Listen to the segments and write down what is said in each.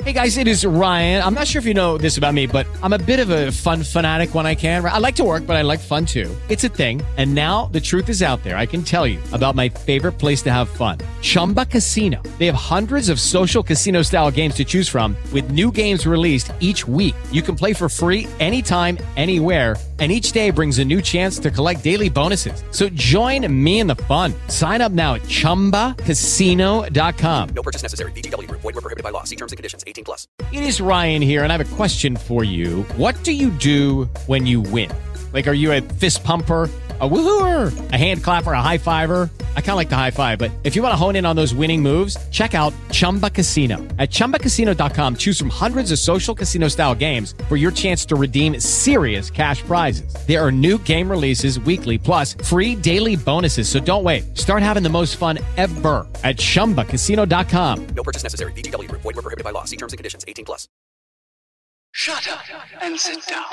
Hey guys, it is Ryan. I'm not sure if you know this about me, but I'm a bit of a fun fanatic when I can. I like to work, but I like fun too. It's a thing. And now the truth is out there. I can tell you about my favorite place to have fun. Chumba Casino. They have hundreds of social casino style games to choose from with new games released each week. You can play for free anytime, anywhere. And each day brings a new chance to collect daily bonuses. So join me in the fun. Sign up now at ChumbaCasino.com. No purchase necessary. VGW Group. Void where prohibited by law. See terms and conditions. 18+. It is Ryan here, and I have a question for you. What do you do when you win? Like, are you a fist pumper, a woohooer, a hand clapper, a high fiver? I kind of like the high five, but if you want to hone in on those winning moves, check out Chumba Casino. At ChumbaCasino.com, choose from hundreds of social casino style games for your chance to redeem serious cash prizes. There are new game releases weekly, plus free daily bonuses. So don't wait. Start having the most fun ever at ChumbaCasino.com. No purchase necessary. VGW Group. Void where prohibited by law. See terms and conditions. 18+. Shut up and sit down.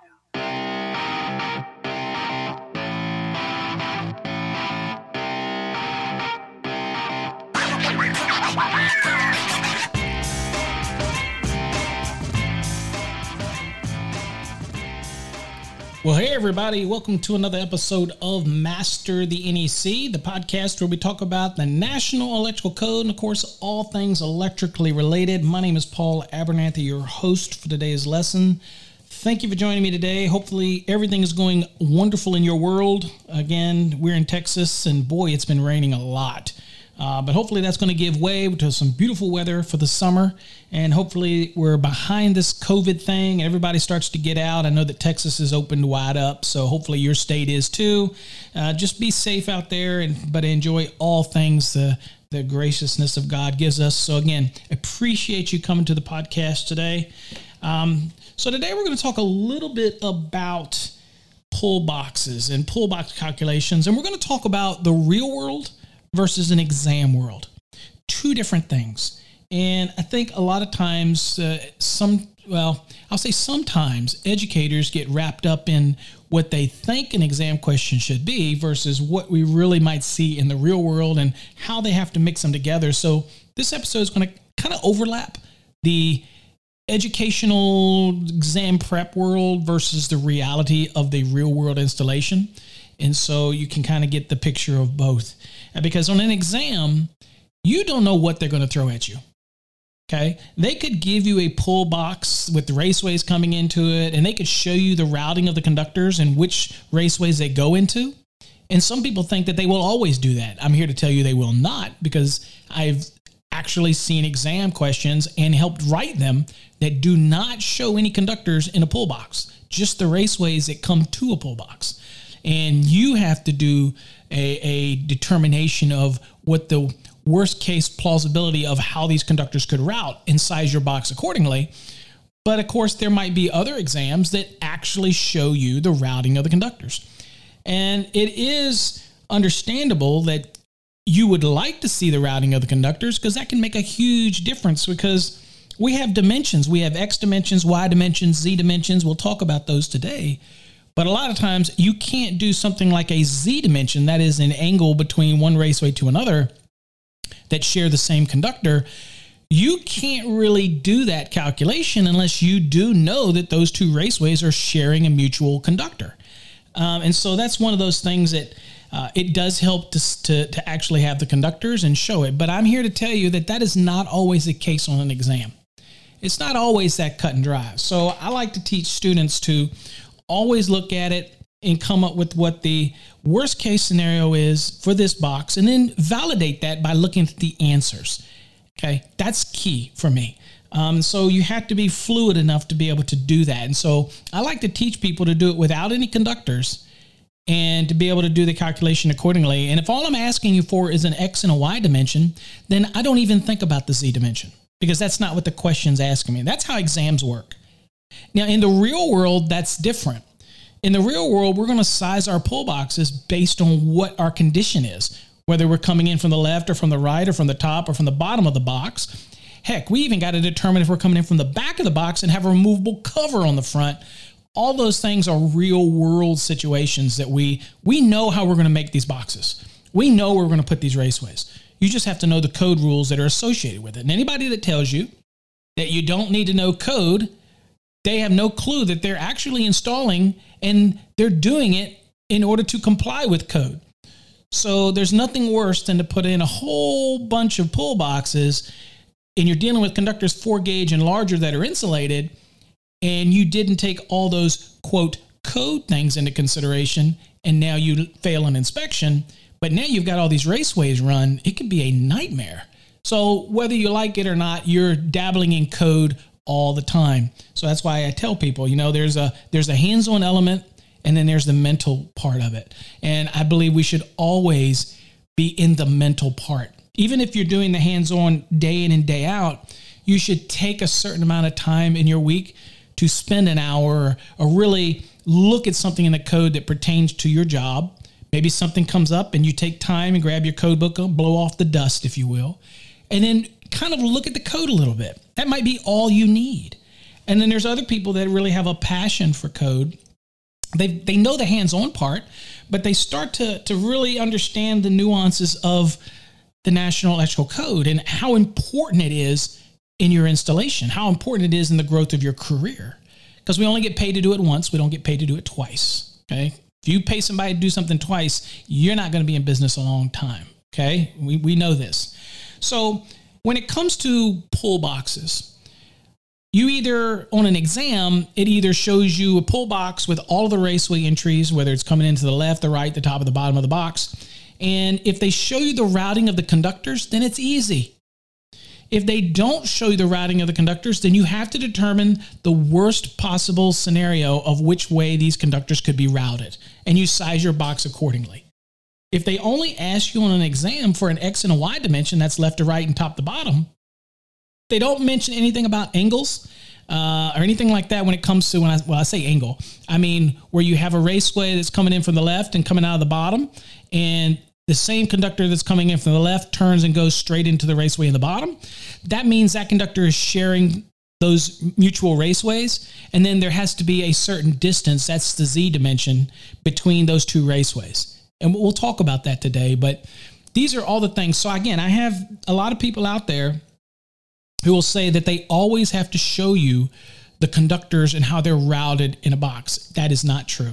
Well, hey, everybody. Welcome to another episode of Master the NEC, the podcast where we talk about the National Electrical Code and, of course, all things electrically related. My name is Paul Abernathy, your host for today's lesson. Thank you for joining me today. Hopefully, everything is going wonderful in your world. Again, we're in Texas, and boy, it's been raining a lot. But hopefully that's going to give way to some beautiful weather for the summer. And hopefully we're behind this COVID thing. Everybody starts to get out. I know that Texas is opened wide up, so hopefully your state is too. Just be safe out there, but enjoy all things the graciousness of God gives us. So again, appreciate you coming to the podcast today. So today we're going to talk a little bit about pull boxes and pull box calculations. And we're going to talk about the real world versus an exam world. Two different things. And I think a lot of times, sometimes educators get wrapped up in what they think an exam question should be versus what we really might see in the real world and how they have to mix them together. So this episode is going to kind of overlap the educational exam prep world versus the reality of the real world installation. And so you can kind of get the picture of both. Because on an exam, you don't know what they're going to throw at you. Okay? They could give you a pull box with the raceways coming into it, and they could show you the routing of the conductors and which raceways they go into. And some people think that they will always do that. I'm here to tell you they will not, because I've actually seen exam questions and helped write them that do not show any conductors in a pull box, just the raceways that come to a pull box. And you have to do a determination of what the worst case plausibility of how these conductors could route and size your box accordingly. But of course, there might be other exams that actually show you the routing of the conductors. And it is understandable that you would like to see the routing of the conductors because that can make a huge difference because we have dimensions. We have X dimensions, Y dimensions, Z dimensions. We'll talk about those today. But a lot of times you can't do something like a Z dimension, that is an angle between one raceway to another that share the same conductor. You can't really do that calculation unless you do know that those two raceways are sharing a mutual conductor. And so that's one of those things that it does help to actually have the conductors and show it. But I'm here to tell you that that is not always the case on an exam. It's not always that cut and dry. So I like to teach students to always look at it and come up with what the worst case scenario is for this box and then validate that by looking at the answers. Okay, that's key for me. So you have to be fluid enough to be able to do that. And so I like to teach people to do it without any conductors and to be able to do the calculation accordingly. And if all I'm asking you for is an X and a Y dimension, then I don't even think about the Z dimension because that's not what the question's asking me. That's how exams work. Now, in the real world, that's different. In the real world, we're going to size our pull boxes based on what our condition is, whether we're coming in from the left or from the right or from the top or from the bottom of the box. Heck, we even got to determine if we're coming in from the back of the box and have a removable cover on the front. All those things are real world situations that we know how we're going to make these boxes. We know where we're going to put these raceways. You just have to know the code rules that are associated with it. And anybody that tells you that you don't need to know code, they have no clue that they're actually installing and they're doing it in order to comply with code. So there's nothing worse than to put in a whole bunch of pull boxes and you're dealing with conductors 4 gauge and larger that are insulated, and you didn't take all those, quote, code things into consideration, and now you fail an inspection. But now you've got all these raceways run. It can be a nightmare. So whether you like it or not, you're dabbling in code all the time. So that's why I tell people, there's a hands-on element, and then there's the mental part of it. And I believe we should always be in the mental part. Even if you're doing the hands-on day in and day out, you should take a certain amount of time in your week to spend an hour or really look at something in the code that pertains to your job. Maybe something comes up and you take time and grab your code book, blow off the dust, if you will, and then kind of look at the code a little bit. That might be all you need. And then there's other people that really have a passion for code. They know the hands-on part, but they start to really understand the nuances of the National Electrical Code and how important it is in your installation, how important it is in the growth of your career. Because we only get paid to do it once. We don't get paid to do it twice. Okay. If you pay somebody to do something twice, you're not going to be in business a long time. Okay. We know this. So when it comes to pull boxes, you either, on an exam, it either shows you a pull box with all of the raceway entries, whether it's coming into the left, the right, the top, or the bottom of the box. And if they show you the routing of the conductors, then it's easy. If they don't show you the routing of the conductors, then you have to determine the worst possible scenario of which way these conductors could be routed, and you size your box accordingly. If they only ask you on an exam for an X and a Y dimension, that's left to right and top to bottom, they don't mention anything about angles or anything like that when it comes to, when I say angle, I mean where you have a raceway that's coming in from the left and coming out of the bottom, and the same conductor that's coming in from the left turns and goes straight into the raceway in the bottom. That means that conductor is sharing those mutual raceways, and then there has to be a certain distance, that's the Z dimension, between those two raceways. And we'll talk about that today, but these are all the things. So again, I have a lot of people out there who will say that they always have to show you the conductors and how they're routed in a box. That is not true.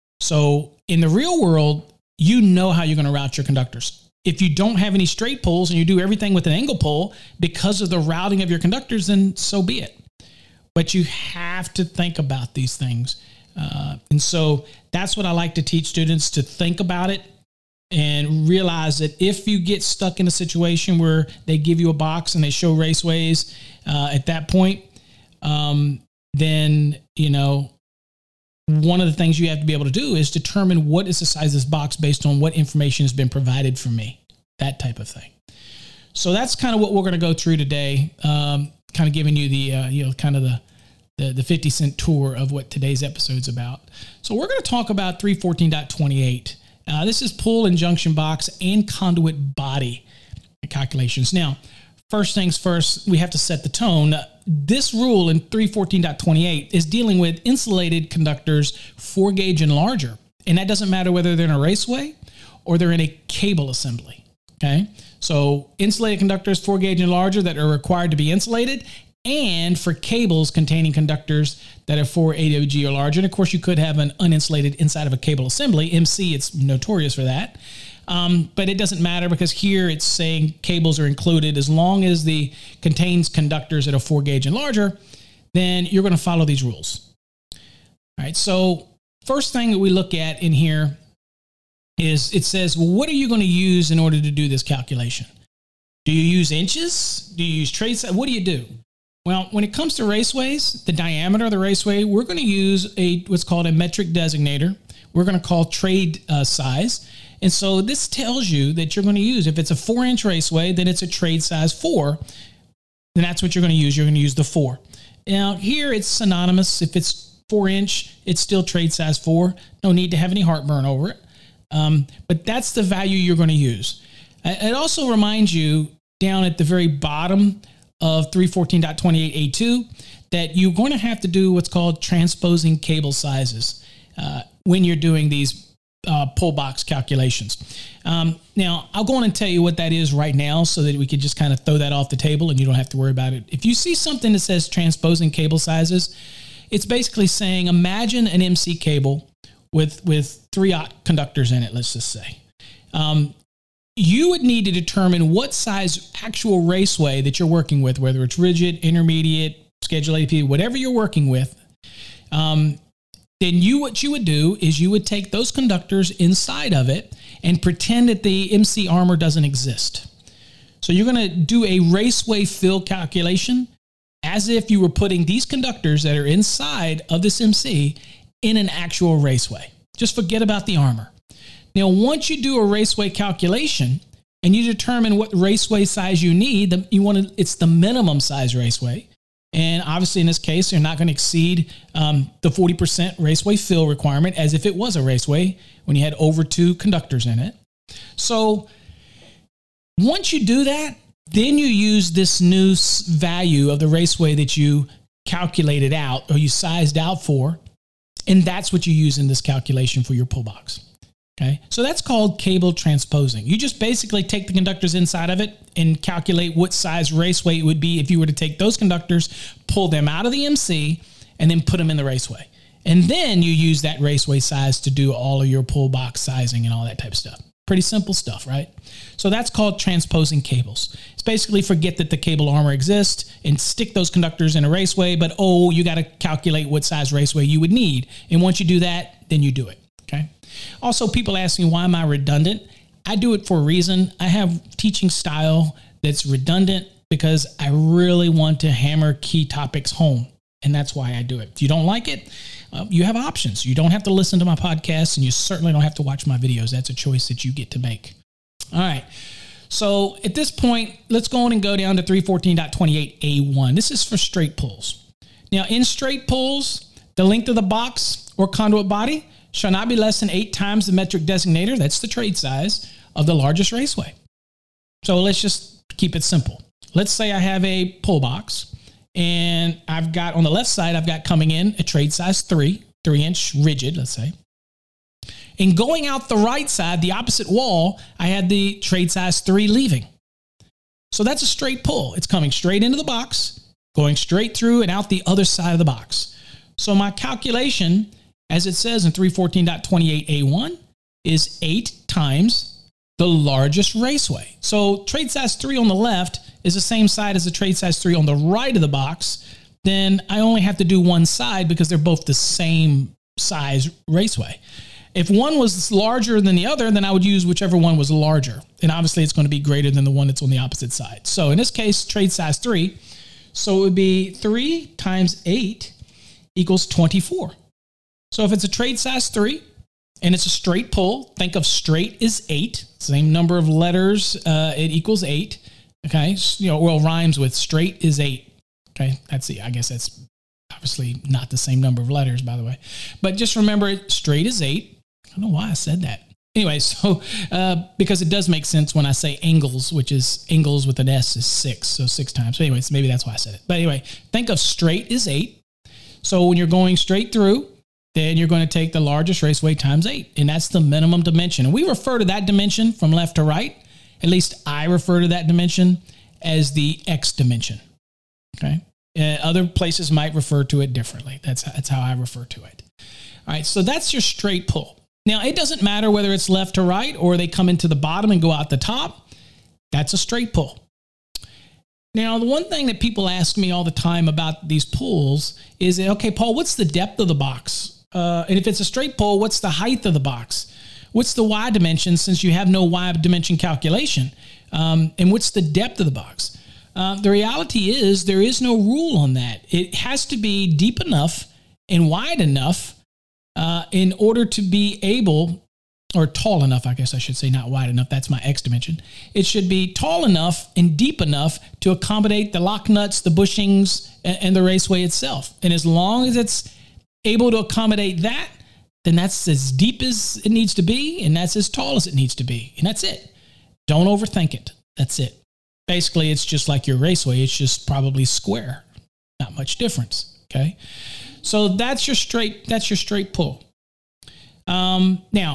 So in the real world, you know how you're going to route your conductors. If you don't have any straight pulls and you do everything with an angle pull because of the routing of your conductors, then so be it. But you have to think about these things. And so that's what I like to teach students, to think about it and realize that if you get stuck in a situation where they give you a box and they show raceways at that point, then, one of the things you have to be able to do is determine what is the size of this box based on what information has been provided for me, that type of thing. So that's kind of what we're going to go through today, kind of giving you the, kind of the 50-cent tour of what today's episode's about. So we're going to talk about 314.28. This is pull and junction box and conduit body calculations. Now, first things first, we have to set the tone. This rule in 314.28 is dealing with insulated conductors 4 gauge and larger. And that doesn't matter whether they're in a raceway or they're in a cable assembly. Okay. So insulated conductors 4 gauge and larger that are required to be insulated, and for cables containing conductors that are 4 AWG or larger. And of course, you could have an uninsulated inside of a cable assembly. MC, it's notorious for that. But it doesn't matter because here it's saying cables are included. As long as the contains conductors that are 4 gauge and larger, then you're going to follow these rules. All right. So first thing that we look at in here is it says, well, what are you going to use in order to do this calculation? Do you use inches? Do you use trade size? What do you do? Well, when it comes to raceways, the diameter of the raceway, we're going to use what's called a metric designator. We're going to call trade size. And so this tells you that you're going to use, if it's a 4-inch raceway, then it's a trade size 4. Then that's what you're going to use. You're going to use the 4. Now, here it's synonymous. If it's 4-inch, it's still trade size 4. No need to have any heartburn over it. But that's the value you're going to use. It also reminds you down at the very bottom of 314.28A2 that you're going to have to do what's called transposing cable sizes when you're doing these pull box calculations. Now, I'll go on and tell you what that is right now so that we can just kind of throw that off the table and you don't have to worry about it. If you see something that says transposing cable sizes, it's basically saying imagine an MC cable with 3/0 conductors in it, let's just say. You would need to determine what size actual raceway that you're working with, whether it's rigid, intermediate, schedule AP, whatever you're working with. Then what you would do is you would take those conductors inside of it and pretend that the MC armor doesn't exist. So you're going to do a raceway fill calculation as if you were putting these conductors that are inside of this MC in an actual raceway. Just forget about the armor. Now, once you do a raceway calculation and you determine what raceway size you need, it's the minimum size raceway. And obviously, in this case, you're not going to exceed the 40% raceway fill requirement as if it was a raceway when you had over 2 conductors in it. So once you do that, then you use this new value of the raceway that you calculated out or you sized out for, and that's what you use in this calculation for your pull box. Okay, so that's called cable transposing. You just basically take the conductors inside of it and calculate what size raceway it would be if you were to take those conductors, pull them out of the MC, and then put them in the raceway. And then you use that raceway size to do all of your pull box sizing and all that type of stuff. Pretty simple stuff, right? So that's called transposing cables. It's basically forget that the cable armor exists and stick those conductors in a raceway, but you got to calculate what size raceway you would need. And once you do that, then you do it. Okay. Also, people ask me, why am I redundant? I do it for a reason. I have teaching style that's redundant because I really want to hammer key topics home. And that's why I do it. If you don't like it, you have options. You don't have to listen to my podcast, and you certainly don't have to watch my videos. That's a choice that you get to make. All right. So at this point, let's go on and go down to 314.28A1. This is for straight pulls. Now, in straight pulls, the length of the box or conduit body shall not be less than 8 times the metric designator, that's the trade size, of the largest raceway. So let's just keep it simple. Let's say I have a pull box, and I've got, on the left side, I've got coming in a trade size 3-inch rigid, let's say. And going out the right side, the opposite wall, I had the trade size 3 leaving. So that's a straight pull. It's coming straight into the box, going straight through and out the other side of the box. So my calculation, as it says in 314.28A1, is 8 times the largest raceway. So trade size 3 on the left is the same side as the trade size 3 on the right of the box. Then I only have to do one side because they're both the same size raceway. If one was larger than the other, then I would use whichever one was larger. And obviously it's going to be greater than the one that's on the opposite side. So in this case, trade size 3. So it would be 3 times 8 equals 24. So if it's a trade size 3 and it's a straight pull, think of straight is 8, same number of letters, it equals 8. Okay, rhymes with straight is 8. Okay, I guess that's obviously not the same number of letters, by the way. But just remember, straight is 8. I don't know why I said that. Anyway, so because it does make sense when I say angles, which is angles with an S is 6, so 6 times. So anyways, maybe that's why I said it. But anyway, think of straight is 8. So when you're going straight through, then you're going to take the largest raceway times 8, and that's the minimum dimension. And we refer to that dimension from left to right. At least I refer to that dimension as the X dimension. Okay. Other places might refer to it differently. That's how I refer to it. All right. So that's your straight pull. Now, it doesn't matter whether it's left to right or they come into the bottom and go out the top. That's a straight pull. Now, the one thing that people ask me all the time about these pulls is, okay, Paul, what's the depth of the box? And if it's a straight pull, what's the height of the box? What's the Y dimension, since you have no Y dimension calculation? And what's the depth of the box? The reality is there is no rule on that. It has to be deep enough and wide enough in order to be able, or tall enough, I guess I should say, not wide enough. That's my X dimension. It should be tall enough and deep enough to accommodate the lock nuts, the bushings, and the raceway itself. And as long as it's able to accommodate that, then that's as deep as it needs to be, and that's as tall as it needs to be. And that's it. Don't overthink it. That's it. Basically, it's just like your raceway. It's just probably square. Not much difference. Okay. So that's your straight pull. Now,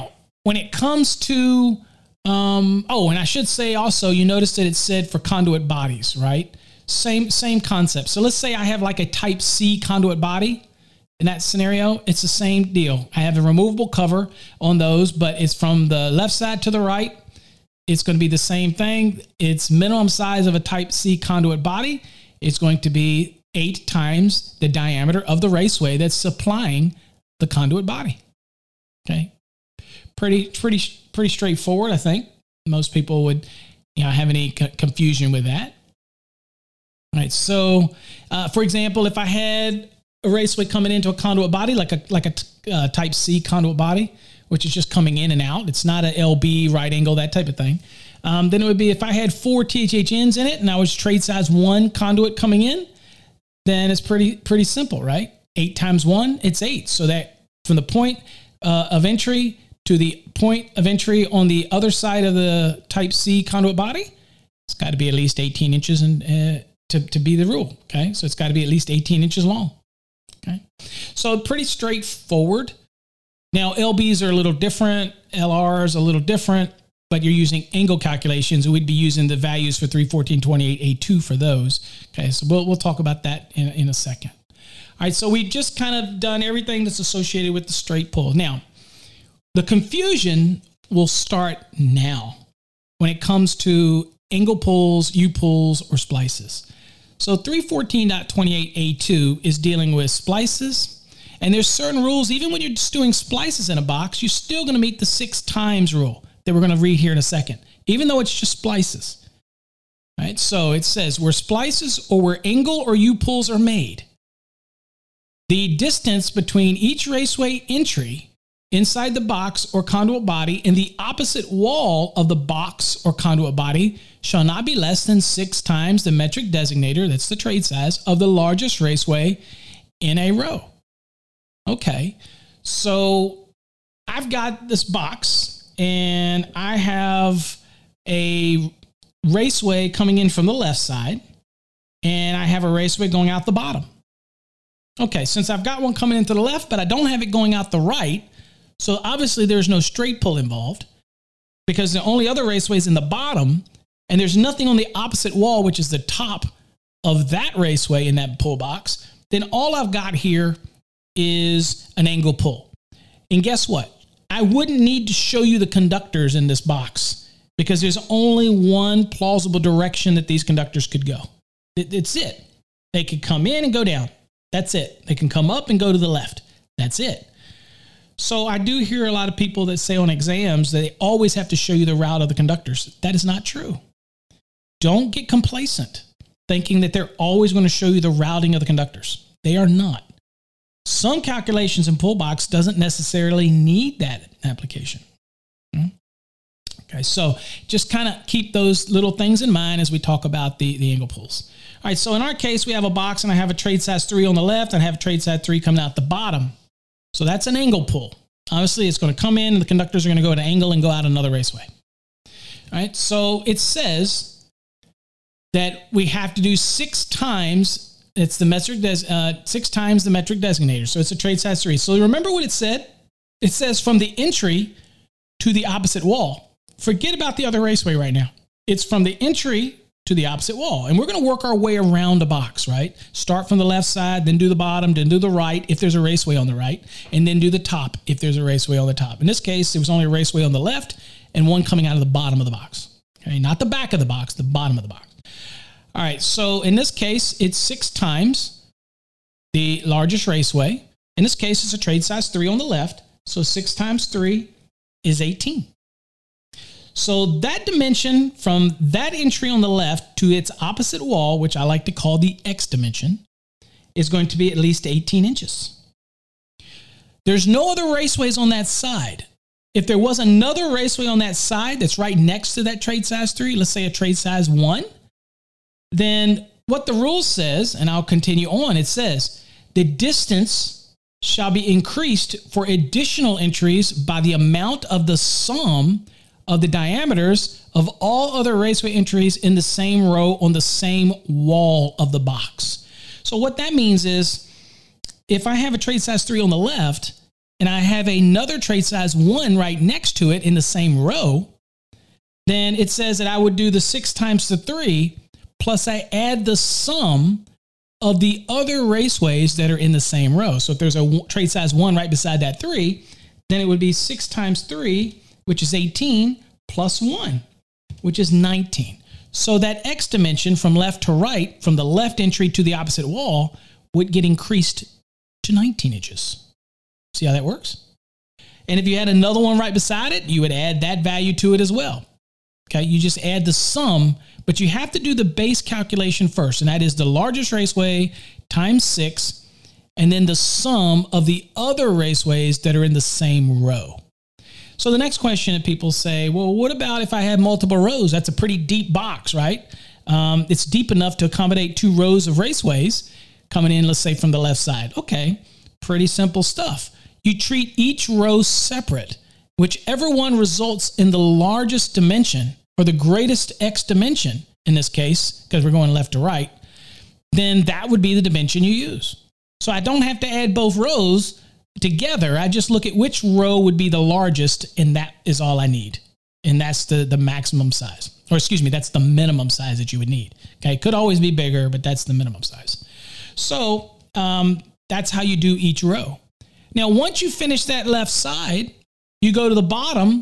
when it comes to, and I should say also, you notice that it said for conduit bodies, right? Same concept. So let's say I have like a type C conduit body. In that scenario, it's the same deal. I have a removable cover on those, but it's from the left side to the right. It's going to be the same thing. Its minimum size of a type C conduit body is going to be 8 times the diameter of the raceway that's supplying the conduit body. Okay. Pretty straightforward, I think. Most people would, have any confusion with that. All right. So, for example, if I had a raceway coming into a conduit body, like a type C conduit body, which is just coming in and out. It's not an LB, right angle, that type of thing. Then it would be if I had 4 THHNs in it and I was trade size 1 conduit coming in, then it's pretty simple, right? 8 times 1, it's 8. So that from the point of entry to the point of entry on the other side of the type C conduit body, it's got to be at least 18 inches to be the rule, okay? So it's got to be at least 18 inches long, okay? So pretty straightforward. Now, LBs are a little different, LRs a little different, but you're using angle calculations. We'd be using the values for 314/28A2 for those. Okay, so we'll talk about that in a second. All right, so we've just kind of done everything that's associated with the straight pull. Now, the confusion will start now when it comes to angle pulls, U-pulls, or splices. So 314.28A2 is dealing with splices. And there's certain rules, even when you're just doing splices in a box, you're still going to meet the 6 times rule that we're going to read here in a second, even though it's just splices. All right, so it says where splices or where angle or U-pulls are made, the distance between each raceway entry inside the box or conduit body and the opposite wall of the box or conduit body shall not be less than 6 times the metric designator, that's the trade size, of the largest raceway in a row. Okay, so I've got this box and I have a raceway coming in from the left side and I have a raceway going out the bottom. Okay, since I've got one coming into the left, but I don't have it going out the right, so obviously there's no straight pull involved because the only other raceway is in the bottom and there's nothing on the opposite wall, which is the top of that raceway in that pull box. Then all I've got here is an angle pull. And guess what? I wouldn't need to show you the conductors in this box because there's only one plausible direction that these conductors could go. It's it. They could come in and go down. That's it. They can come up and go to the left. That's it. So I do hear a lot of people that say on exams that they always have to show you the route of the conductors. That is not true. Don't get complacent thinking that they're always going to show you the routing of the conductors. They are not. Some calculations in pull box doesn't necessarily need that application. Okay, so just kind of keep those little things in mind as we talk about the angle pulls. All right, so in our case, we have a box and I have a trade size 3 on the left and I have a trade size 3 coming out the bottom. So that's an angle pull. Obviously, it's going to come in and the conductors are going to go at an angle and go out another raceway. All right, so it says that we have to do 6 times. It's the metric 6 times the metric designator. So it's a trade size 3. So remember what it said? It says from the entry to the opposite wall. Forget about the other raceway right now. It's from the entry to the opposite wall. And we're going to work our way around the box, right? Start from the left side, then do the bottom, then do the right if there's a raceway on the right, and then do the top if there's a raceway on the top. In this case, there was only a raceway on the left and one coming out of the bottom of the box. Okay, not the back of the box, the bottom of the box. All right, so in this case, it's 6 times the largest raceway. In this case, it's a trade size 3 on the left. So 6 times 3 is 18. So that dimension from that entry on the left to its opposite wall, which I like to call the X dimension, is going to be at least 18 inches. There's no other raceways on that side. If there was another raceway on that side that's right next to that trade size 3, let's say a trade size 1, then what the rule says, and I'll continue on, it says the distance shall be increased for additional entries by the amount of the sum of the diameters of all other raceway entries in the same row on the same wall of the box. So what that means is if I have a trade size 3 on the left and I have another trait size 1 right next to it in the same row, then it says that I would do the 6 times the 3, plus I add the sum of the other raceways that are in the same row. So if there's a trait size 1 right beside that 3, then it would be 6 times 3, which is 18, plus 1, which is 19. So that X dimension from left to right, from the left entry to the opposite wall, would get increased to 19 inches. See how that works? And if you had another one right beside it, you would add that value to it as well. Okay, you just add the sum, but you have to do the base calculation first, and that is the largest raceway times 6, and then the sum of the other raceways that are in the same row. So the next question that people say, well, what about if I have multiple rows? That's a pretty deep box, right? It's deep enough to accommodate 2 rows of raceways coming in, let's say, from the left side. Okay, pretty simple stuff. You treat each row separate. Whichever one results in the largest dimension, or the greatest X dimension in this case, because we're going left to right, then that would be the dimension you use. So I don't have to add both rows together. I just look at which row would be the largest, and that is all I need. And that's the maximum size. Or excuse me, that's the minimum size that you would need. Okay, it could always be bigger, but that's the minimum size. So that's how you do each row. Now, once you finish that left side, you go to the bottom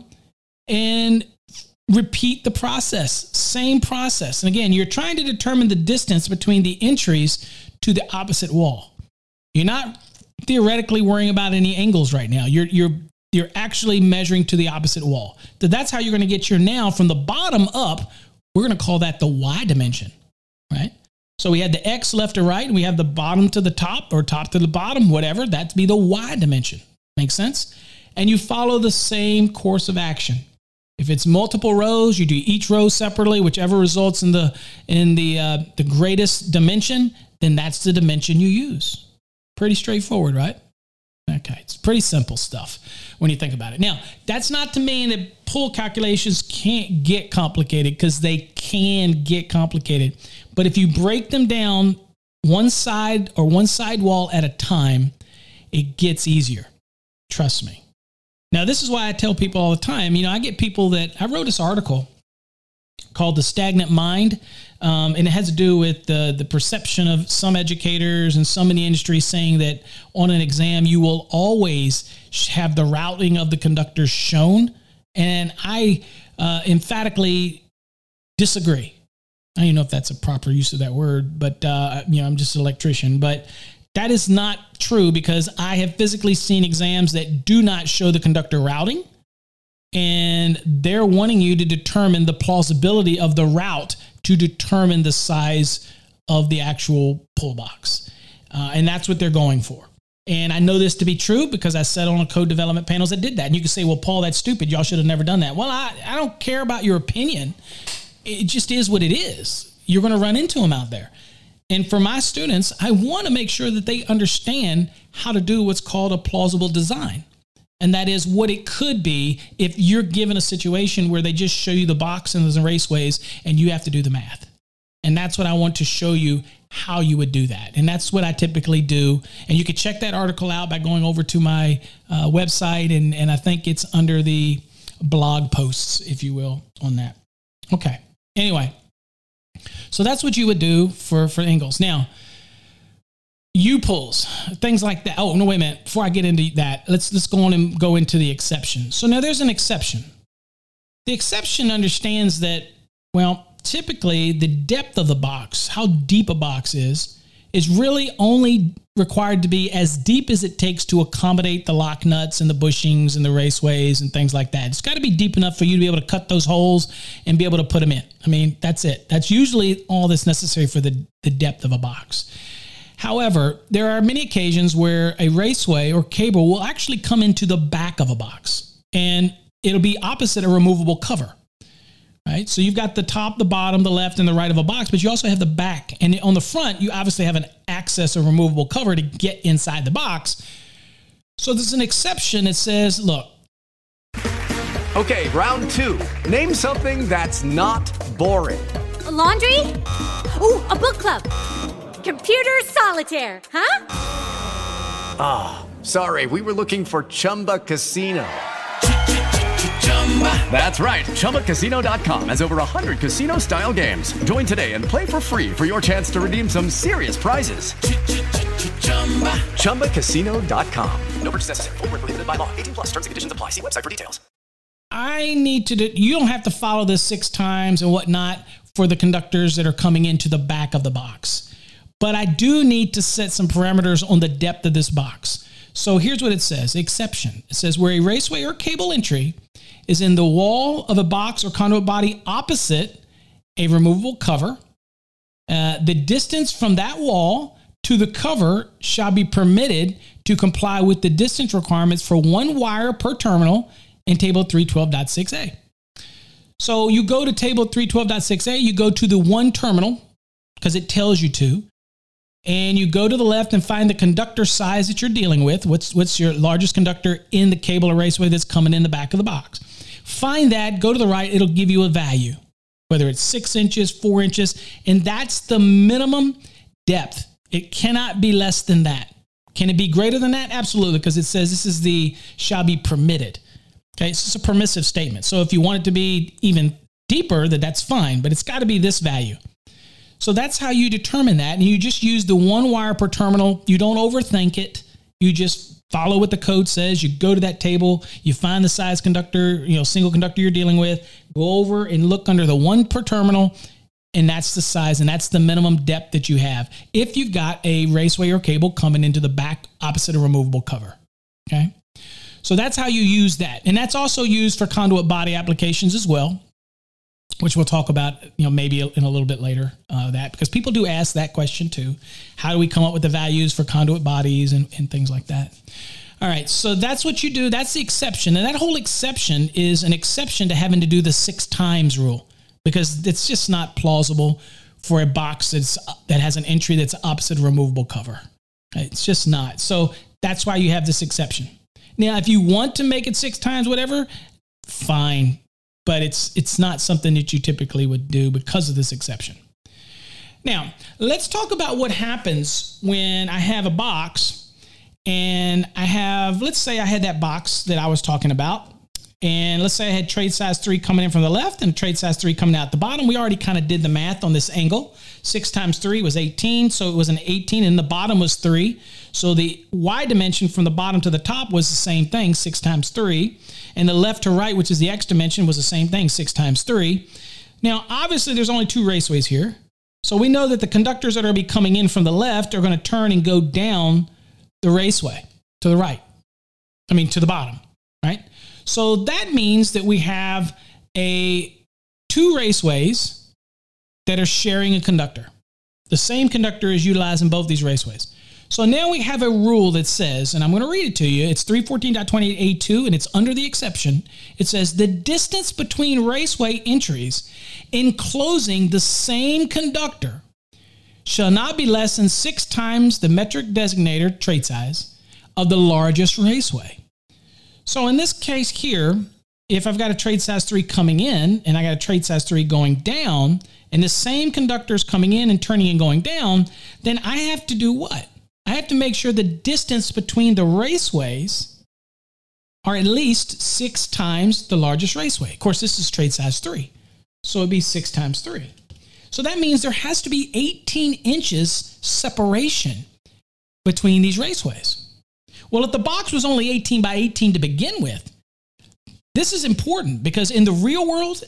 and repeat the process, same process. And again, you're trying to determine the distance between the entries to the opposite wall. You're not theoretically worrying about any angles right now. You're actually measuring to the opposite wall. So that's how you're going to get your now from the bottom up. We're going to call that the Y dimension, right? So we had the X left to right, and we have the bottom to the top, or top to the bottom, whatever. That'd be the Y dimension. Make sense? And you follow the same course of action. If it's multiple rows, you do each row separately, whichever results in the greatest dimension, then that's the dimension you use. Pretty straightforward, right? Okay, it's pretty simple stuff when you think about it. Now, that's not to mean that pull calculations can't get complicated, because they can get complicated. But if you break them down one side wall at a time, it gets easier. Trust me. Now, this is why I tell people all the time, I get people that, I wrote this article called The Stagnant Mind, and it has to do with the perception of some educators and some in the industry saying that on an exam, you will always have the routing of the conductors shown. And I emphatically disagree. I don't even know if that's a proper use of that word, but I'm just an electrician. But that is not true, because I have physically seen exams that do not show the conductor routing, and they're wanting you to determine the plausibility of the route to determine the size of the actual pull box. And that's what they're going for. And I know this to be true because I sat on a code development panels that did that. And you can say, well, Paul, that's stupid. Y'all should have never done that. Well, I don't care about your opinion. It just is what it is. You're going to run into them out there. And for my students, I want to make sure that they understand how to do what's called a plausible design. And that is what it could be if you're given a situation where they just show you the box and the raceways and you have to do the math. And that's what I want to show you how you would do that. And that's what I typically do. And you can check that article out by going over to my website. And I think it's under the blog posts, if you will, on that. Okay. Anyway. So that's what you would do for angles. Now, U-pulls, things like that. Oh, no, wait a minute. Before I get into that, let's go on and go into the exception. So now there's an exception. The exception understands that, well, typically the depth of the box, how deep a box is really only required to be as deep as it takes to accommodate the lock nuts and the bushings and the raceways and things like that. It's got to be deep enough for you to be able to cut those holes and be able to put them in. I mean, that's it. That's usually all that's necessary for the depth of a box. However, there are many occasions where a raceway or cable will actually come into the back of a box, and it'll be opposite a removable cover. Right? So you've got the top, the bottom, the left, and the right of a box, but you also have the back. And on the front, you obviously have an access or removable cover to get inside the box. So there's an exception that says, look. Okay, round 2. Name something that's not boring. A laundry? Ooh, a book club. Computer solitaire, huh? Sorry, we were looking for Chumba Casino. That's right. ChumbaCasino.com has over 100 casino-style games. Join today and play for free for your chance to redeem some serious prizes. ChumbaCasino.com. No purchase necessary. Void where prohibited by law. 18 plus. Terms and conditions apply. See website for details. I need to you don't have to follow this 6 times and whatnot for the conductors that are coming into the back of the box. But I do need to set some parameters on the depth of this box. So here's what it says. Exception. It says where a raceway or cable entry is in the wall of a box or conduit body opposite a removable cover, the distance from that wall to the cover shall be permitted to comply with the distance requirements for 1 wire per terminal in table 312.6a. So you go to table 312.6a, you go to the 1 terminal because it tells you to, and you go to the left and find the conductor size that you're dealing with. What's your largest conductor in the cable or raceway that's coming in the back of the box? Find that, go to the right, it'll give you a value, whether it's 6 inches, 4 inches, and that's the minimum depth. It cannot be less than that. Can it be greater than that? Absolutely, because it says this is the shall be permitted. Okay, it's just a permissive statement. So if you want it to be even deeper, that's fine, but it's got to be this value. So that's how you determine that. And you just use the 1 wire per terminal. You don't overthink it. You just follow what the code says. You go to that table, you find the size conductor, single conductor you're dealing with, go over and look under the 1 per terminal, and that's the size, and that's the minimum depth that you have if you've got a raceway or cable coming into the back opposite a removable cover. Okay? So that's how you use that. And that's also used for conduit body applications as well, which we'll talk about, maybe in a little bit later, that because people do ask that question too. How do we come up with the values for conduit bodies and things like that? All right, so that's what you do. That's the exception. And that whole exception is an exception to having to do the 6 times rule because it's just not plausible for a box that has an entry that's opposite a removable cover. Okay, it's just not. So that's why you have this exception. Now, if you want to make it 6 times, whatever, fine. But it's not something that you typically would do because of this exception. Now, let's talk about what happens when I have a box and let's say I had that box that I was talking about. And let's say I had trade size 3 coming in from the left and trade size 3 coming out the bottom. We already kind of did the math on this angle. 6 times 3 was 18, so it was an 18, and the bottom was 3. So the Y dimension from the bottom to the top was the same thing, 6 times 3. And the left to right, which is the X dimension, was the same thing, 6 times 3. Now, obviously, there's only 2 raceways here. So we know that the conductors that are going to be coming in from the left are going to turn and go down the raceway to the right. To the bottom, right? So that means that we have 2 raceways that are sharing a conductor. The same conductor is utilized in both these raceways. So now we have a rule that says, and I'm going to read it to you, it's 314.28a2, and it's under the exception. It says, the distance between raceway entries enclosing the same conductor shall not be less than 6 times the metric designator trade size of the largest raceway. So in this case here, if I've got a trade size 3 coming in and I got a trade size 3 going down, and the same conductor is coming in and turning and going down, then I have to do what? I have to make sure the distance between the raceways are at least 6 times the largest raceway. Of course, this is trade size 3, so it'd be 6 times 3. So that means there has to be 18 inches separation between these raceways. Well, if the box was only 18 by 18 to begin with, this is important because in the real world,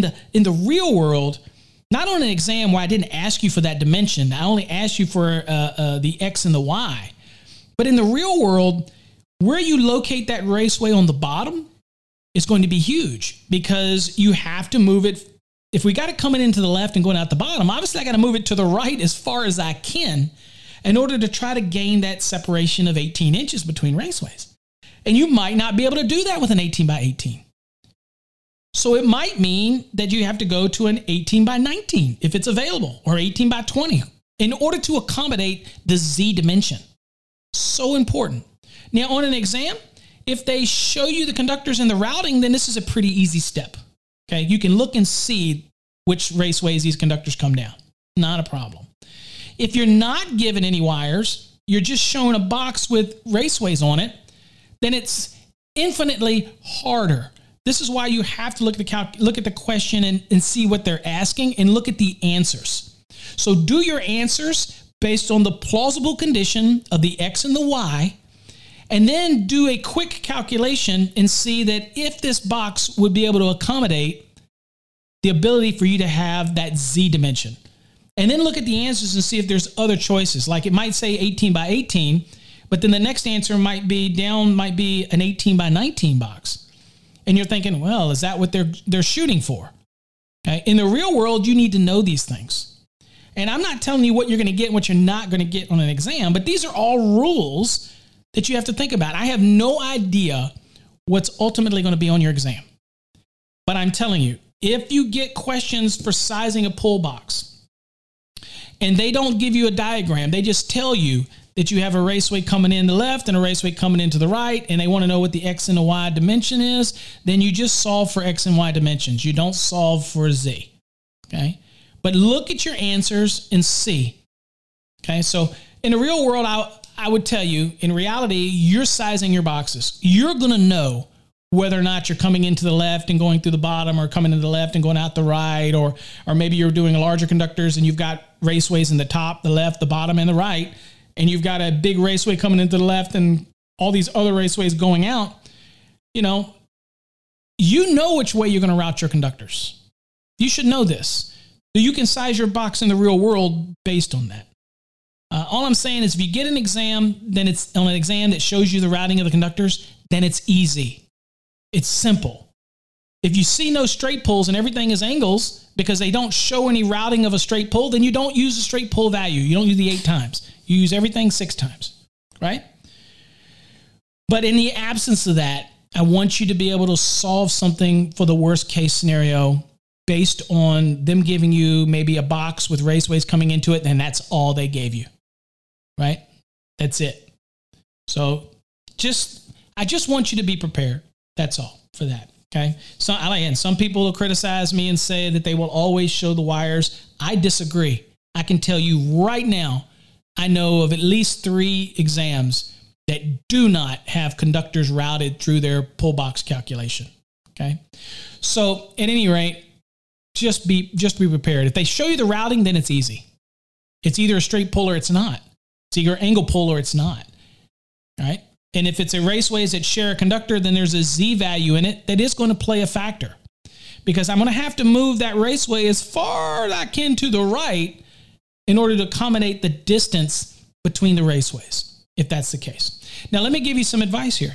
not on an exam where I didn't ask you for that dimension, I only asked you for the X and the Y. But in the real world, where you locate that raceway on the bottom is going to be huge because you have to move it. If we got it coming into the left and going out the bottom, obviously I got to move it to the right as far as I can in order to try to gain that separation of 18 inches between raceways. And you might not be able to do that with an 18 by 18. So it might mean that you have to go to an 18 by 19 if it's available, or 18 by 20 in order to accommodate the Z dimension. So important. Now on an exam, if they show you the conductors and the routing, then this is a pretty easy step. Okay, you can look and see which raceways these conductors come down. Not a problem. If you're not given any wires you're just showing a box with raceways on it, then it's infinitely harder. This is why you have to look at the question and see what they're asking and look at the answers. So do your answers based on the plausible condition of the X and the Y, and then do a quick calculation and see that if this box would be able to accommodate the ability for you to have that Z dimension. And then look at the answers and see if there's other choices. Like it might say 18 by 18, but then the next answer might be an 18 by 19 box. And you're thinking, well, is that what they're shooting for? Okay. In the real world, you need to know these things. And I'm not telling you what you're going to get and what you're not going to get on an exam, but these are all rules that you have to think about. I have no idea what's ultimately going to be on your exam. But I'm telling you, if you get questions for sizing a pull box and they don't give you a diagram, they just tell you that you have a raceway coming in the left and a raceway coming into the right, and they want to know what the X and the Y dimension is, then you just solve for X and Y dimensions. You don't solve for Z. Okay? But look at your answers and see. Okay? So in the real world, I would tell you, in reality, you're sizing your boxes. You're going to know whether or not you're coming into the left and going through the bottom, or coming into the left and going out the right, or maybe you're doing larger conductors and you've got raceways in the top, the left, the bottom, and the right, and you've got a big raceway coming into the left and all these other raceways going out. You know which way you're going to route your conductors. You should know this. So you can size your box in the real world based on that. All I'm saying is if you get an exam, then it's on an exam that shows you the routing of the conductors, then it's easy. It's simple. If you see no straight pulls and everything is angles because they don't show any routing of a straight pull, then you don't use the straight pull value. You don't use the 8 times. You use everything 6 times, right? But in the absence of that, I want you to be able to solve something for the worst case scenario based on them giving you maybe a box with raceways coming into it, and that's all they gave you, right? That's it. So I just want you to be prepared. That's all for that, okay? So again, some people will criticize me and say that they will always show the wires. I disagree. I can tell you right now, I know of at least 3 exams that do not have conductors routed through their pull box calculation, okay? So at any rate, just be prepared. If they show you the routing, then it's easy. It's either a straight pull or it's not. It's either an angle pull or it's not, right? And if it's a raceways that share a conductor, then there's a Z value in it that is going to play a factor, because I'm going to have to move that raceway as far as I can to the right in order to accommodate the distance between the raceways, if that's the case. Now, let me give you some advice here.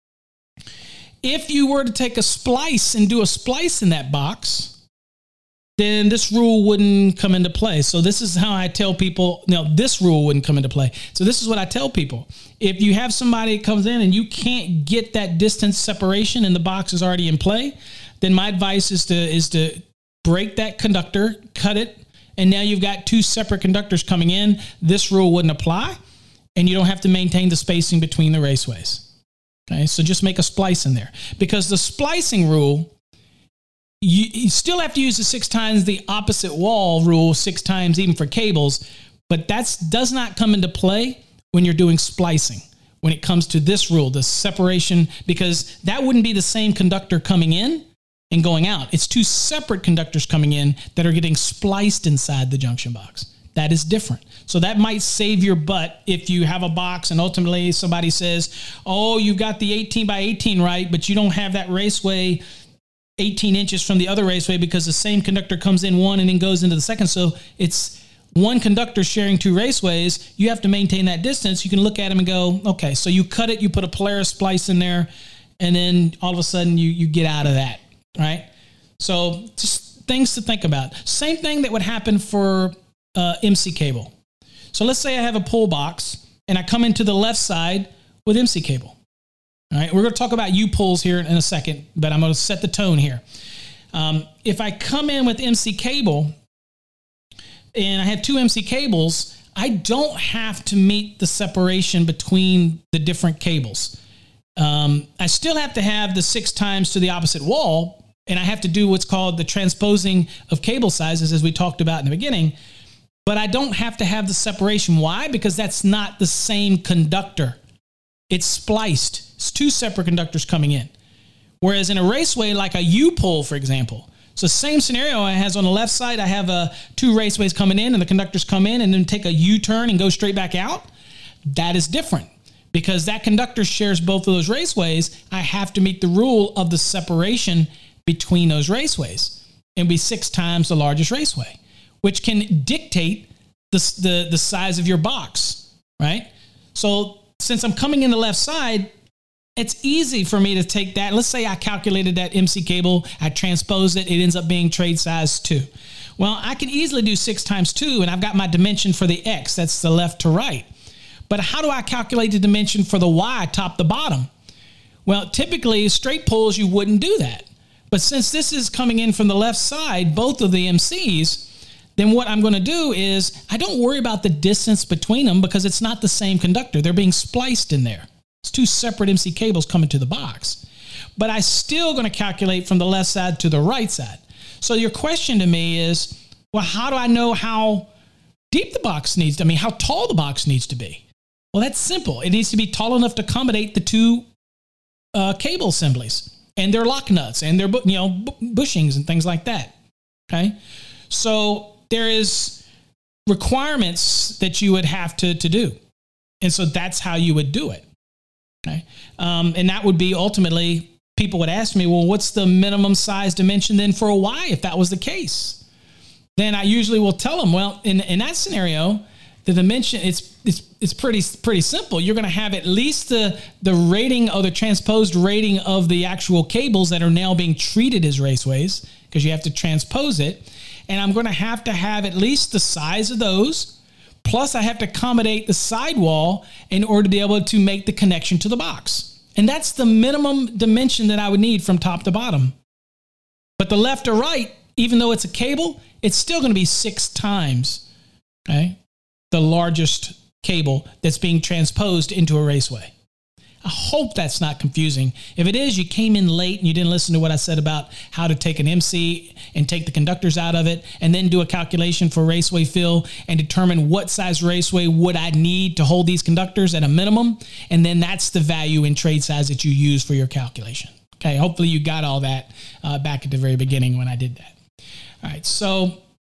If you were to take a splice and do a splice in that box, then this rule wouldn't come into play. So this is how I tell people, this rule wouldn't come into play. So this is what I tell people. If you have somebody that comes in and you can't get that distance separation and the box is already in play, then my advice is to break that conductor, cut it, and now you've got 2 separate conductors coming in. This rule wouldn't apply, and you don't have to maintain the spacing between the raceways. Okay, so just make a splice in there. Because the splicing rule, you still have to use the 6 times the opposite wall rule, 6 times even for cables, but that does not come into play when you're doing splicing. When it comes to this rule, the separation, because that wouldn't be the same conductor coming in and going out. It's 2 separate conductors coming in that are getting spliced inside the junction box. That is different. So that might save your butt if you have a box and ultimately somebody says, oh, you got the 18 by 18 right, but you don't have that raceway 18 inches from the other raceway because the same conductor comes in one and then goes into the second. So it's one conductor sharing 2 raceways. You have to maintain that distance. You can look at them and go, okay, so you cut it, you put a Polaris splice in there, and then all of a sudden you get out of that, right? So just things to think about. Same thing that would happen for MC cable. So let's say I have a pull box and I come into the left side with MC cable. All right, we're going to talk about U-pulls here in a second, but I'm going to set the tone here. If I come in with MC cable and I have 2 MC cables, I don't have to meet the separation between the different cables. I still have to have the 6 times to the opposite wall, and I have to do what's called the transposing of cable sizes, as we talked about in the beginning. but I don't have to have the separation. Why? Because that's not the same conductor. It's spliced. It's two separate conductors coming in. Whereas in a raceway, like a U-pull, for example, so same scenario I has on the left side, I have two raceways coming in and the conductors come in and then take a U-turn and go straight back out. That is different because that conductor shares both of those raceways. I have to meet the rule of the separation between those raceways and be 6 times the largest raceway, which can dictate the size of your box, right? So since I'm coming in the left side, it's easy for me to take that. Let's say I calculated that MC cable, I transpose it, it ends up being trade size 2. Well, I can easily do 6 times 2, and I've got my dimension for the X, that's the left to right. But how do I calculate the dimension for the Y, top to bottom? Well, typically, straight pulls, you wouldn't do that. But since this is coming in from the left side, both of the MCs, then what I'm going to do is I don't worry about the distance between them because it's not the same conductor. They're being spliced in there. It's 2 separate MC cables coming to the box. But I'm still going to calculate from the left side to the right side. So your question to me is, well, how do I know how deep the box needs to, how tall the box needs to be? Well, that's simple. It needs to be tall enough to accommodate the 2 cable assemblies and their lock nuts and their bushings and things like that. Okay. So there is requirements that you would have to do. And so that's how you would do it. Okay. And that would be ultimately, people would ask me, well, what's the minimum size dimension then for a Y if that was the case? Then I usually will tell them, well, in that scenario, the dimension, it's pretty simple. You're going to have at least the rating or the transposed rating of the actual cables that are now being treated as raceways, because you have to transpose it. And I'm going to have at least the size of those. Plus, I have to accommodate the sidewall in order to be able to make the connection to the box. And that's the minimum dimension that I would need from top to bottom. But the left or right, even though it's a cable, it's still going to be 6 times, okay, the largest cable that's being transposed into a raceway. I hope that's not confusing. If it is, you came in late and you didn't listen to what I said about how to take an MC and take the conductors out of it and then do a calculation for raceway fill and determine what size raceway would I need to hold these conductors at a minimum. And then that's the value in trade size that you use for your calculation. Okay, hopefully you got all that back at the very beginning when I did that. All right, so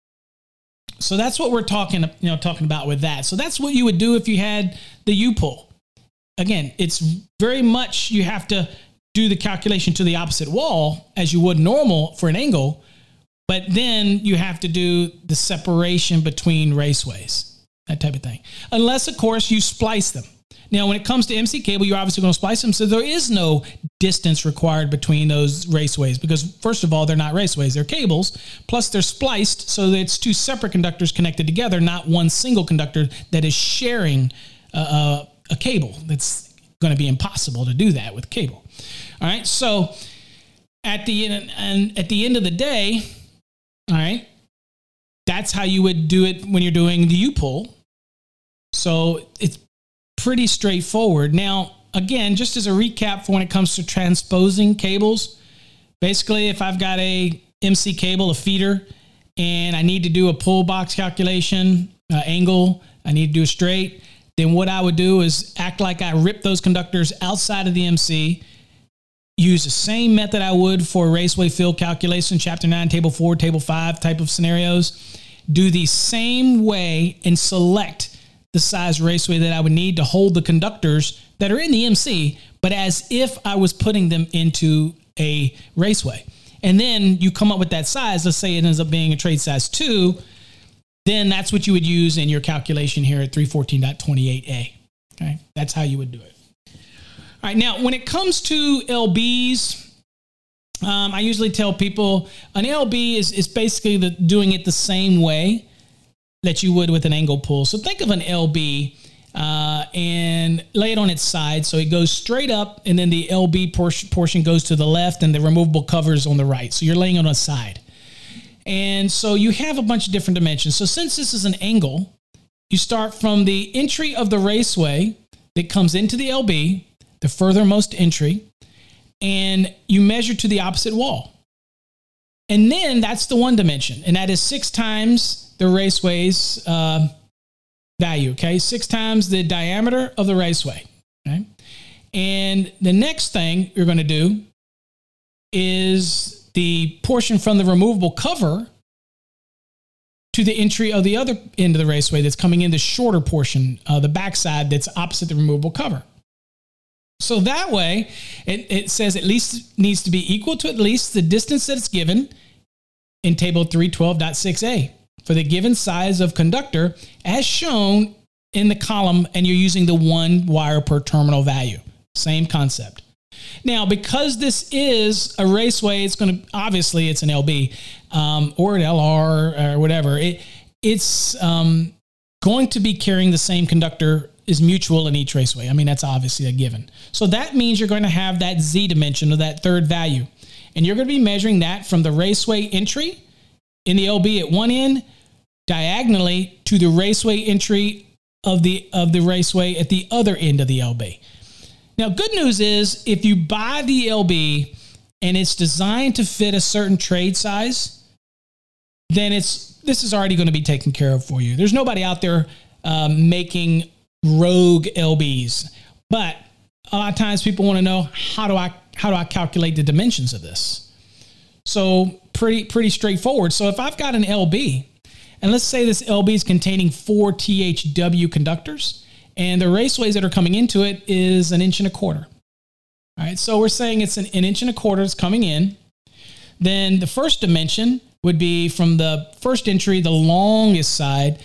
that's what we're talking about with that. So that's what you would do if you had the U-pull. Again, it's very much you have to do the calculation to the opposite wall as you would normal for an angle, but then you have to do the separation between raceways, that type of thing. Unless, of course, you splice them. Now, when it comes to MC cable, you're obviously going to splice them, so there is no distance required between those raceways because, first of all, they're not raceways, they're cables, plus they're spliced, so that it's 2 separate conductors connected together, not one single conductor that is sharing a cable. That's going to be impossible to do that with cable. All right. So at the end of the day, all right, that's how you would do it when you're doing the U-pull. So it's pretty straightforward. Now, again, just as a recap for when it comes to transposing cables, basically if I've got a MC cable, a feeder, and I need to do a pull box calculation, angle, I need to do a straight, then what I would do is act like I rip those conductors outside of the MC, use the same method I would for raceway fill calculation, Chapter 9, Table 4, Table 5 type of scenarios, do the same way and select the size raceway that I would need to hold the conductors that are in the MC, but as if I was putting them into a raceway. And then you come up with that size, let's say it ends up being a trade size 2, then that's what you would use in your calculation here at 314.28a. Okay, that's how you would do it. All right, now when it comes to LBs, I usually tell people an LB is basically doing it the same way that you would with an angle pull. So think of an LB and lay it on its side. So it goes straight up and then the LB portion goes to the left and the removable cover is on the right. So you're laying on a side. And so you have a bunch of different dimensions. So since this is an angle, you start from the entry of the raceway that comes into the LB, the furthermost entry, and you measure to the opposite wall. And then that's the one dimension, and that is 6 times the raceway's value, okay? 6 times the diameter of the raceway, okay? And the next thing you're going to do is the portion from the removable cover to the entry of the other end of the raceway that's coming in the shorter portion, the backside that's opposite the removable cover. So that way, it says at least needs to be equal to at least the distance that it's given in table 312.6a for the given size of conductor as shown in the column, and you're using the 1 wire per terminal value. Same concept. Now, because this is a raceway, it's going to, obviously it's an LB or an LR or whatever. It's going to be carrying the same conductor is mutual in each raceway. I mean, that's obviously a given. So that means you're going to have that Z dimension of that third value. And you're going to be measuring that from the raceway entry in the LB at one end diagonally to the raceway entry of the raceway at the other end of the LB. Now, good news is if you buy the LB and it's designed to fit a certain trade size, then this is already going to be taken care of for you. There's nobody out there making rogue LBs, but a lot of times people want to know how do I calculate the dimensions of this? So pretty straightforward. So if I've got an LB, and let's say this LB is containing 4 THW conductors, and the raceways that are coming into it is 1.25 inches. All right, so we're saying it's an 1.25 inches that's coming in. Then the first dimension would be from the first entry, the longest side,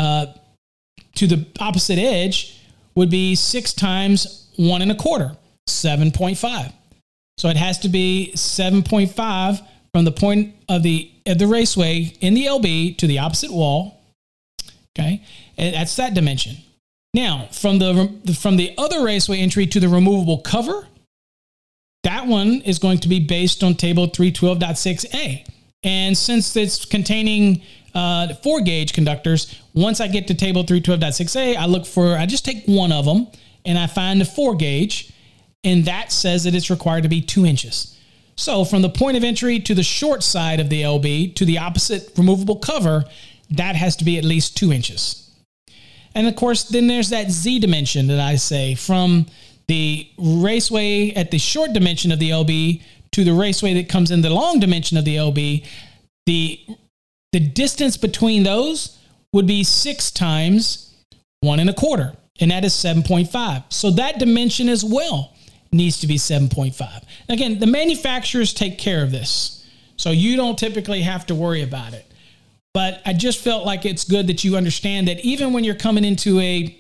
to the opposite edge would be 6 times 1.25, 7.5. So it has to be 7.5 from the point of the raceway in the LB to the opposite wall. Okay, and that's that dimension. Now, from the other raceway entry to the removable cover, that one is going to be based on table 312.6a. And since it's containing 4-gauge conductors, once I get to table 312.6a, I just take one of them and I find the 4-gauge, and that says that it's required to be 2 inches. So from the point of entry to the short side of the LB to the opposite removable cover, that has to be at least 2 inches. And of course, then there's that Z dimension that I say from the raceway at the short dimension of the LB to the raceway that comes in the long dimension of the LB. The distance between those would be 6 times 1.25, and that is 7.5. So that dimension as well needs to be 7.5. Again, the manufacturers take care of this, so you don't typically have to worry about it. But I just felt like it's good that you understand that even when you're coming into an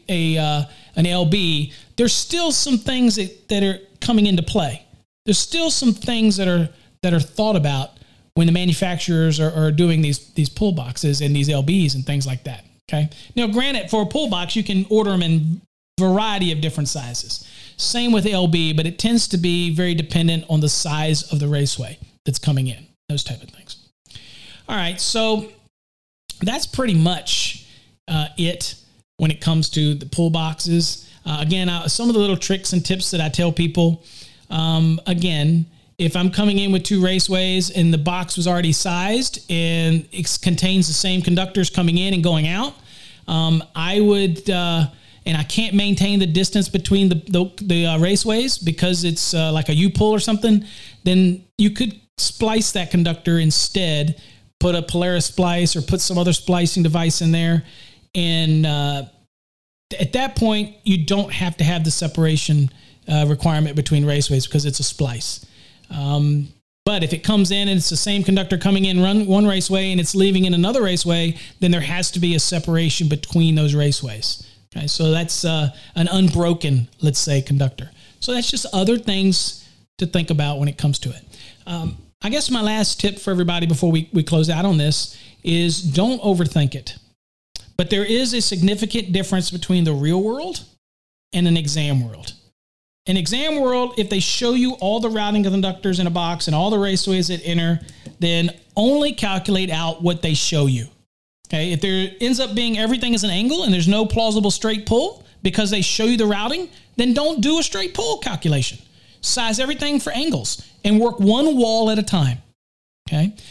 LB, there's still some things that are coming into play. There's still some things that are thought about when the manufacturers are doing these pull boxes and these LBs and things like that. Okay. Now, granted, for a pull box, you can order them in a variety of different sizes. Same with LB, but it tends to be very dependent on the size of the raceway that's coming in. Those type of things. All right, so that's pretty much it when it comes to the pull boxes. Again, some of the little tricks and tips that I tell people. Again, if I'm coming in with 2 raceways and the box was already sized and it contains the same conductors coming in and going out, I would, and I can't maintain the distance between the raceways because it's like a U-pull or something, then you could splice that conductor instead, put a Polaris splice or put some other splicing device in there. And at that point, you don't have to have the separation requirement between raceways because it's a splice. But if it comes in and it's the same conductor coming in one raceway and it's leaving in another raceway, then there has to be a separation between those raceways. Okay, so that's an unbroken, let's say, conductor. So that's just other things to think about when it comes to it. I guess my last tip for everybody before we close out on this is don't overthink it. But there is a significant difference between the real world and an exam world. In exam world, if they show you all the routing conductors in a box and all the raceways that enter, then only calculate out what they show you. Okay, if there ends up being everything is an angle and there's no plausible straight pull because they show you the routing, then don't do a straight pull calculation. Size everything for angles and work one wall at a time. Okay.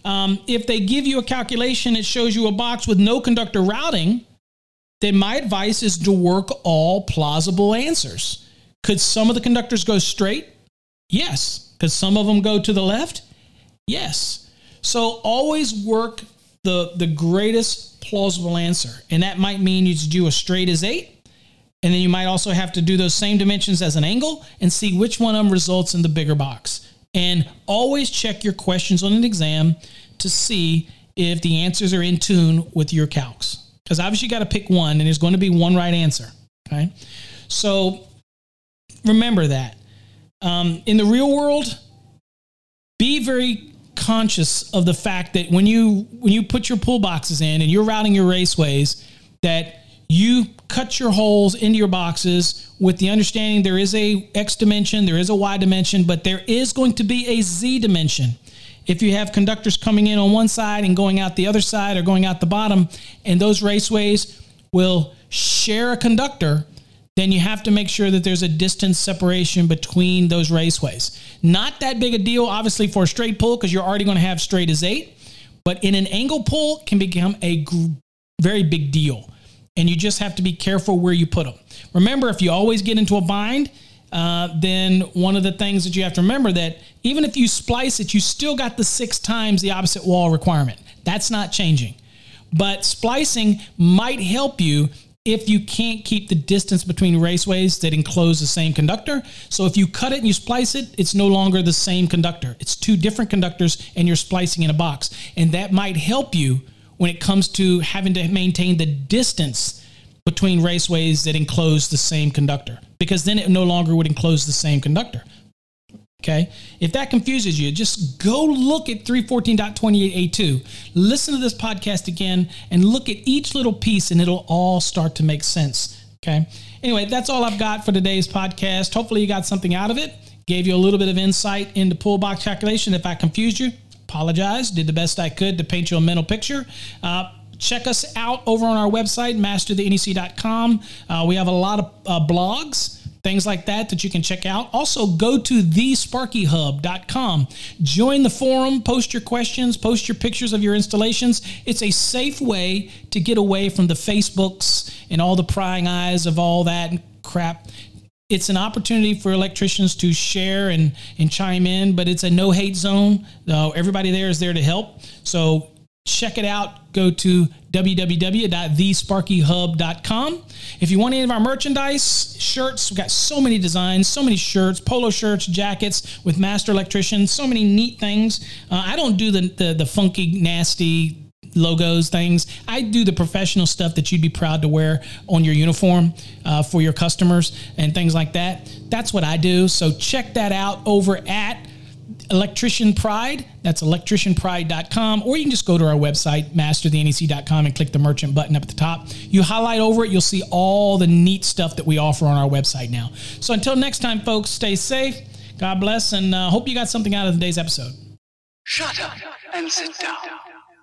If they give you a calculation, it shows you a box with no conductor routing, then my advice is to work all plausible answers. Could some of the conductors go straight? Yes. Could some of them go to the left? Yes. So always work the greatest plausible answer. And that might mean you do a straight as 8. And then you might also have to do those same dimensions as an angle and see which one of them results in the bigger box. And always check your questions on an exam to see if the answers are in tune with your calcs. Because obviously you got to pick one, and there's going to be one right answer. Okay, so remember that. In the real world, be very conscious of the fact that when you put your pull boxes in and you're routing your raceways, that you cut your holes into your boxes with the understanding there is a X dimension, there is a Y dimension, but there is going to be a Z dimension. If you have conductors coming in on one side and going out the other side or going out the bottom, and those raceways will share a conductor, then you have to make sure that there's a distance separation between those raceways. Not that big a deal, obviously, for a straight pull, because you're already going to have straight as 8, but in an angle pull can become a very big deal. And you just have to be careful where you put them. Remember, if you always get into a bind, then one of the things that you have to remember that even if you splice it, you still got the 6 times the opposite wall requirement. That's not changing. But splicing might help you if you can't keep the distance between raceways that enclose the same conductor. So if you cut it and you splice it, it's no longer the same conductor. It's 2 different conductors and you're splicing in a box. And that might help you when it comes to having to maintain the distance between raceways that enclose the same conductor, because then it no longer would enclose the same conductor. Okay? If that confuses you, just go look at 314.28a2. Listen to this podcast again and look at each little piece and it'll all start to make sense. Okay? Anyway, that's all I've got for today's podcast. Hopefully you got something out of it. Gave you a little bit of insight into pull box calculation. If I confused you, apologize. Did the best I could to paint you a mental picture. Check us out over on our website, masterthenec.com. We have a lot of blogs, things like that you can check out. Also, go to thesparkyhub.com. Join the forum, post your questions, post your pictures of your installations. It's a safe way to get away from the Facebooks and all the prying eyes of all that crap. It's an opportunity for electricians to share and chime in, but it's a no-hate zone. Everybody there is there to help. So check it out. Go to www.thesparkyhub.com. If you want any of our merchandise, shirts, we've got so many designs, so many shirts, polo shirts, jackets with Master Electricians, so many neat things. I don't do the funky, nasty logos things. I do the professional stuff that you'd be proud to wear on your uniform for your customers and things like that. That's what I do. So check that out over at Electrician Pride. That's electricianpride.com, or you can just go to our website, masterthenec.com, and click the merchant button up at the top. You highlight over it, you'll see all the neat stuff that we offer on our website now. So until next time, folks, stay safe. God bless, and hope you got something out of today's episode. Shut up and sit down.